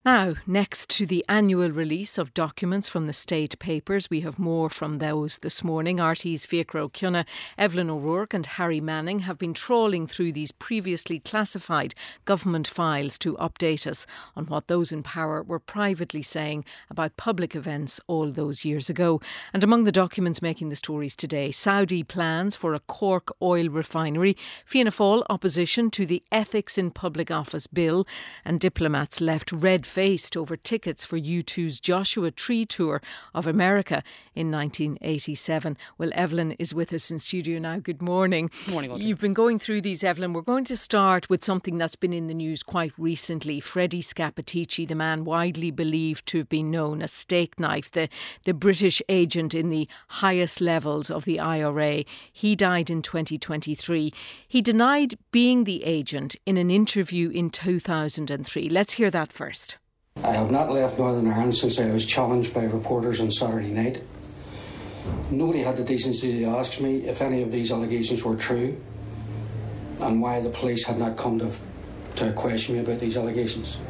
Now, next to the annual release of documents from the State Papers, we have more from those this morning. RT's Fiachra Ó Cionnadh, Evelyn O'Rourke and Harry Manning have been trawling through these previously classified government files to update us on what those in power were privately saying about public events all those years ago. And among the documents making the stories today, Saudi plans for a Cork oil refinery, Fianna Fáil opposition to the Ethics in Public Office Bill, and diplomats left red-faced over tickets for U2's Joshua Tree tour of America in 1987. Well, Evelyn is with us in studio now. Good morning. Good morning, Audrey. You've been going through these, Evelyn. We're going to start with something that's been in the news quite recently. Freddie Scappaticci, the man widely believed to have been known as Steak Knife, the British agent in the highest levels of the IRA. He died in 2023. He denied being the agent in an interview in 2003. Let's hear that first. I have not left Northern Ireland since I was challenged by reporters on Saturday night. Nobody had the decency to ask me if any of these allegations were true and why the police had not come to question me about these allegations.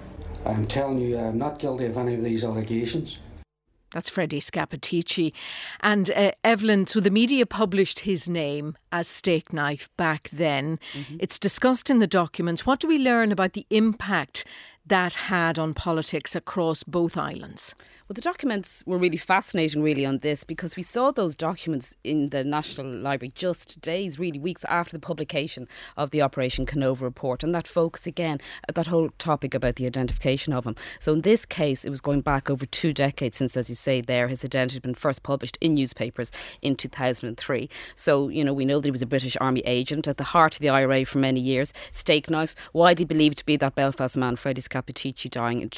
I am telling you, I am not guilty of any of these allegations. That's Freddie Scappaticci. And Evelyn, so the media published his name as Steak Knife back then. Mm-hmm. It's discussed in the documents. What do we learn about the impact that had on politics across both islands? Well, the documents were really fascinating, really, on this, because we saw those documents in the National Library just days, really weeks after the publication of the Operation Canova report, and that focus again, that whole topic about the identification of him. So in this case, it was going back over 2 decades since, as you say there, his identity had been first published in newspapers in 2003. So, you know, we know that he was a British Army agent at the heart of the IRA for many years. Steak Knife, widely believed to be that Belfast man, Freddie Scappaticci, dying in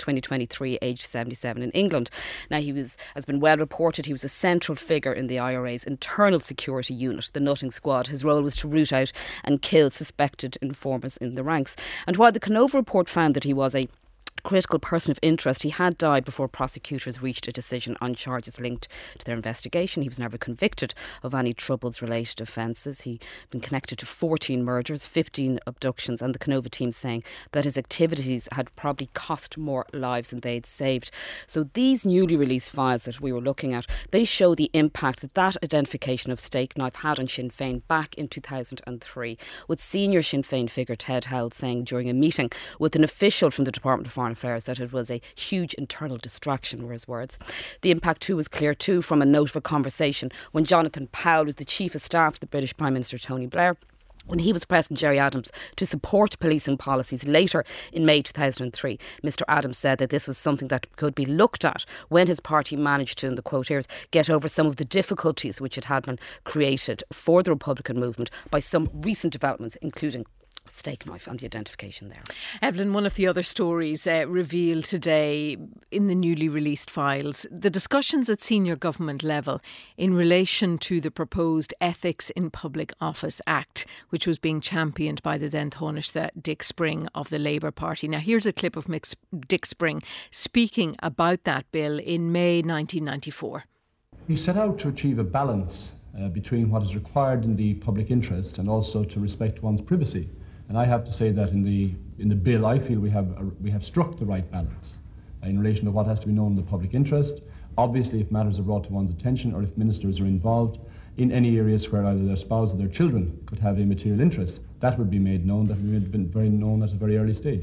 2023, aged 77 in England. Now, he was, has been well reported, he was a central figure in the IRA's internal security unit, the Nutting Squad. His role was to root out and kill suspected informers in the ranks. And while the Canova report found that he was a critical person of interest, he had died before prosecutors reached a decision on charges linked to their investigation. He was never convicted of any Troubles-related offences. He'd been connected to 14 murders, 15 abductions, and the Canova team saying that his activities had probably cost more lives than they'd saved. So these newly released files that we were looking at, they show the impact that that identification of Steak Knife had on Sinn Féin back in 2003, with senior Sinn Féin figure Ted Howell saying during a meeting with an official from the Department of Foreign Affairs that it was a huge internal distraction, were his words. The impact too was clear too from a note of a conversation when Jonathan Powell was the Chief of Staff to the British Prime Minister Tony Blair, when he was pressing Gerry Adams to support policing policies later in May 2003. Mr Adams said that this was something that could be looked at when his party managed to, in the quote here, get over some of the difficulties which had been created for the Republican movement by some recent developments, including Steak Knife and the identification there. Evelyn, one of the other stories revealed today in the newly released files, the discussions at senior government level in relation to the proposed Ethics in Public Office Act, which was being championed by the then Taoiseach Dick Spring of the Labour Party. Now, here's a clip of Dick Spring speaking about that bill in May 1994. We set out to achieve a balance between what is required in the public interest and also to respect one's privacy. And I have to say that in the bill, I feel we have struck the right balance in relation to what has to be known in the public interest. Obviously, if matters are brought to one's attention or if ministers are involved in any areas where either their spouse or their children could have a material interest, that would be made known, that would have been very known at a very early stage.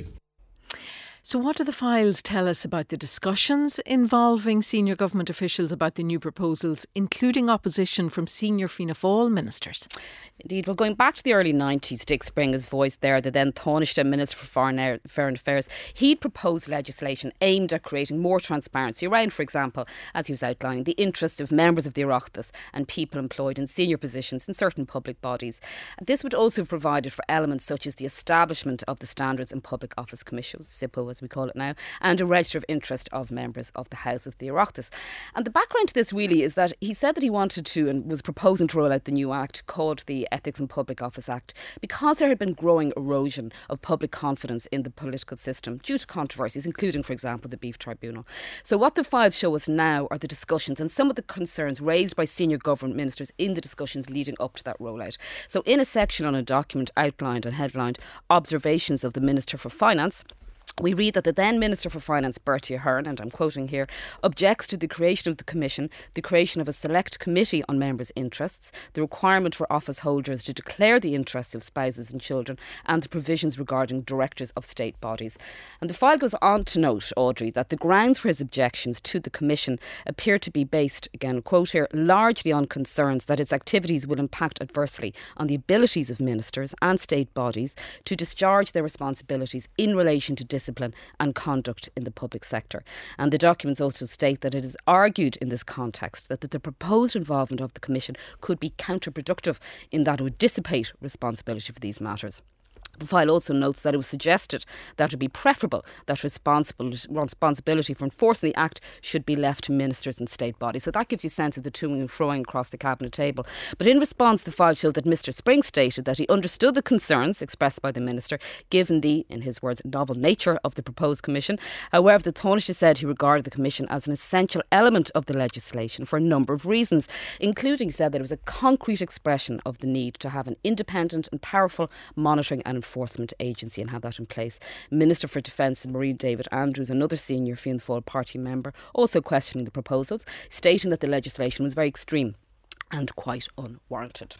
So what do the files tell us about the discussions involving senior government officials about the new proposals, including opposition from senior Fianna Fáil ministers? Indeed, well, going back to the early 90s, Dick Spring has voiced there, the then Taoiseach Minister for Foreign Affairs, he'd proposed legislation aimed at creating more transparency around, for example, as he was outlining, the interests of members of the Oireachtas and people employed in senior positions in certain public bodies. And this would also have provided for elements such as the establishment of the Standards and Public Office Commission, SIPO as we call it now, and a register of interest of members of the House of the Oireachtas. And the background to this really is that he said that he wanted to and was proposing to roll out the new act called the Ethics in Public Office Act because there had been growing erosion of public confidence in the political system due to controversies, including, for example, the Beef Tribunal. So what the files show us now are the discussions and some of the concerns raised by senior government ministers in the discussions leading up to that rollout. So in a section on a document outlined and headlined Observations of the Minister for Finance, We read that the then Minister for Finance, Bertie Ahern, and I'm quoting here, objects to the creation of the Commission, the creation of a select committee on members' interests, the requirement for office holders to declare the interests of spouses and children, and the provisions regarding directors of state bodies. And the file goes on to note, Audrey, that the grounds for his objections to the Commission appear to be based, again, quote here, largely on concerns that its activities will impact adversely on the abilities of ministers and state bodies to discharge their responsibilities in relation to discipline and conduct in the public sector. And the documents also state that it is argued in this context that the proposed involvement of the Commission could be counterproductive in that it would dissipate responsibility for these matters. The file also notes that it was suggested that it would be preferable that responsibility for enforcing the Act should be left to ministers and state bodies. So that gives you a sense of the to and froing across the Cabinet table. But in response, the file showed that Mr Spring stated that he understood the concerns expressed by the Minister, given the, in his words, novel nature of the proposed Commission. However, the Taoiseach said he regarded the Commission as an essential element of the legislation for a number of reasons, including, said, that it was a concrete expression of the need to have an independent and powerful monitoring and enforcement agency and have that in place. Minister for Defence Marine David Andrews, another senior Fianna Fáil party member, also questioning the proposals, stating that the legislation was very extreme and quite unwarranted.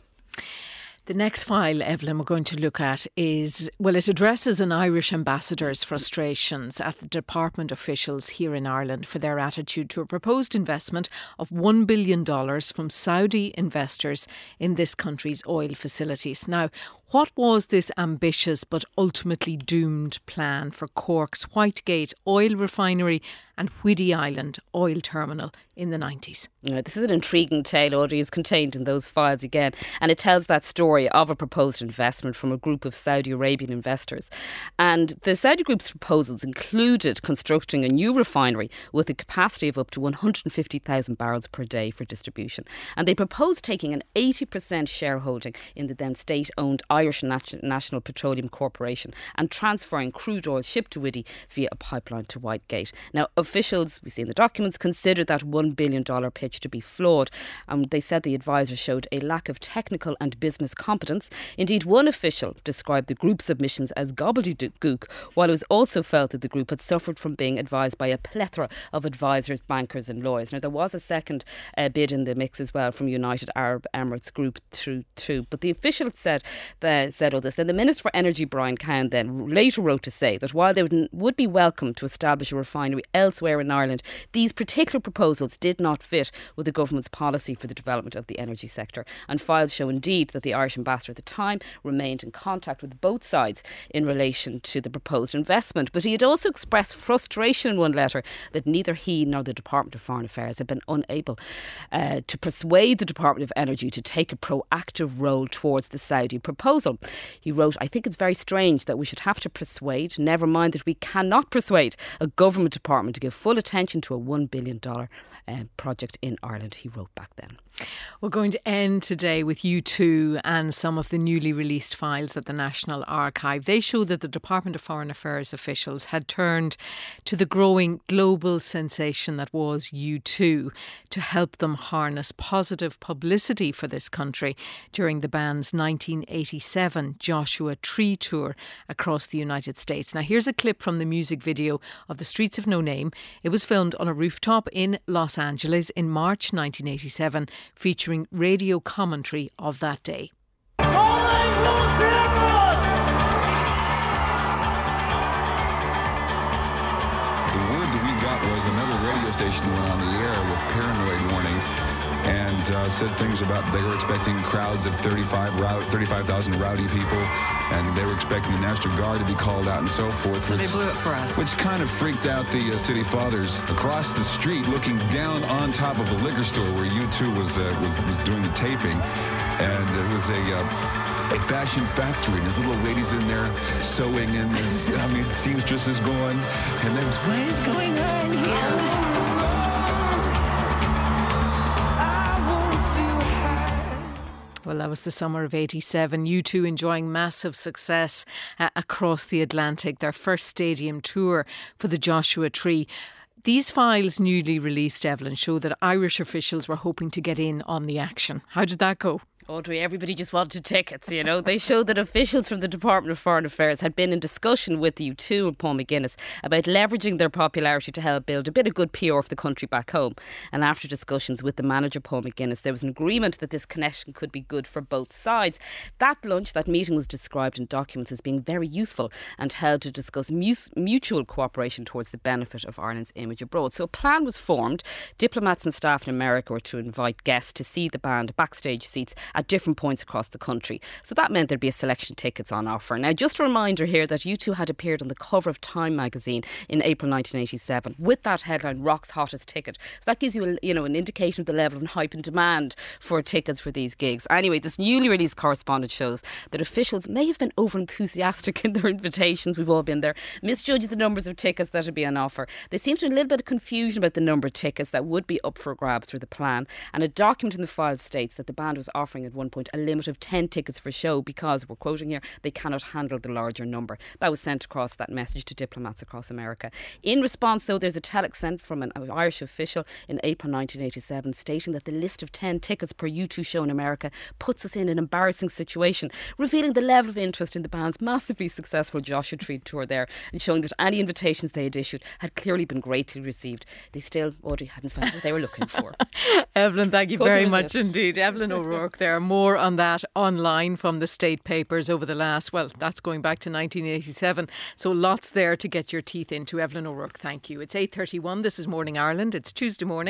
The next file, Evelyn, we're going to look at is, well, it addresses an Irish ambassador's frustrations at the department officials here in Ireland for their attitude to a proposed investment of $1 billion from Saudi investors in this country's oil facilities. Now, what was this ambitious but ultimately doomed plan for Cork's Whitegate oil refinery and Whiddy Island oil terminal in the 90s? This is an intriguing tale, Audrey, is contained in those files again, and it tells that story of a proposed investment from a group of Saudi Arabian investors. And the Saudi group's proposals included constructing a new refinery with a capacity of up to 150,000 barrels per day for distribution. And they proposed taking an 80% shareholding in the then state-owned Irish National Petroleum Corporation and transferring crude oil shipped to Whiddy via a pipeline to Whitegate. Now, officials, we see in the documents, considered that $1 billion pitch to be flawed. They said the advisors showed a lack of technical and business competence. Indeed, one official described the group's submissions as gobbledygook, while it was also felt that the group had suffered from being advised by a plethora of advisors, bankers and lawyers. Now, there was a second bid in the mix as well from United Arab Emirates Group too. But the official said all this. Then the Minister for Energy, Brian Cowan, then later wrote to say that while they would be welcome to establish a refinery elsewhere in Ireland, these particular proposals did not fit with the government's policy for the development of the energy sector. And files show indeed that the Irish ambassador at the time remained in contact with both sides in relation to the proposed investment. But he had also expressed frustration in one letter that neither he nor the Department of Foreign Affairs had been unable to persuade the Department of Energy to take a proactive role towards the Saudi proposal. He wrote, "I think it's very strange that we should have to persuade, never mind that we cannot persuade, a government department to give full attention to a $1 billion project in Ireland," he wrote back then. We're going to end today with U2 and some of the newly released files at the National Archive. They show that the Department of Foreign Affairs officials had turned to the growing global sensation that was U2 to help them harness positive publicity for this country during the band's 1987 Joshua Tree tour across the United States. Now, here's a clip from the music video of The Streets of No Name. It was filmed on a rooftop in Los Angeles in March 1987, featuring radio commentary of that day. The word that we got was another radio station went on the air with paranoid warnings and said things about they were expecting crowds of 35,000 rowdy people, and they were expecting the National Guard to be called out and so forth. So they blew it for us. Which kind of freaked out the city fathers across the street, looking down on top of the liquor store where U2 was doing the taping, and it was a fashion factory, and there's little ladies in there sewing, and there's, seamstresses going, and there was, what is going on here? Well, that was the summer of 87. U2 enjoying massive success across the Atlantic, their first stadium tour for the Joshua Tree. These files, newly released, Evelyn, show that Irish officials were hoping to get in on the action. How did that go? Audrey, everybody just wanted tickets, you know. They showed that officials from the Department of Foreign Affairs had been in discussion with U2 and Paul McGuinness about leveraging their popularity to help build a bit of good PR for the country back home. And after discussions with the manager, Paul McGuinness, there was an agreement that this connection could be good for both sides. That lunch, that meeting, was described in documents as being very useful and held to discuss mutual cooperation towards the benefit of Ireland's image abroad. So a plan was formed. Diplomats and staff in America were to invite guests to see the band backstage seats at different points across the country. So that meant there'd be a selection of tickets on offer. Now, just a reminder here that U2 had appeared on the cover of Time magazine in April 1987 with that headline, Rock's Hottest Ticket. So that gives you, an indication of the level of hype and demand for tickets for these gigs. Anyway, this newly released correspondence shows that officials may have been over-enthusiastic in their invitations. We've all been there. Misjudged the numbers of tickets that would be on offer. There seems to be a little bit of confusion about the number of tickets that would be up for grabs through the plan. And a document in the file states that the band was offering at one point a limit of 10 tickets for show because, we're quoting here, they cannot handle the larger number. That was sent across, that message, to diplomats across America. In response, though, there's a telex sent from an Irish official in April 1987 stating that the list of 10 tickets per U2 show in America puts us in an embarrassing situation, revealing the level of interest in the band's massively successful Joshua Tree tour there and showing that any invitations they had issued had clearly been greatly received. They still, Audrey, hadn't found what they were looking for. Evelyn, thank you very much indeed. Evelyn O'Rourke there. More on that online from the State Papers over the last, that's going back to 1987. So lots there to get your teeth into. Evelyn O'Rourke, thank you. It's 8:31. This is Morning Ireland. It's Tuesday morning.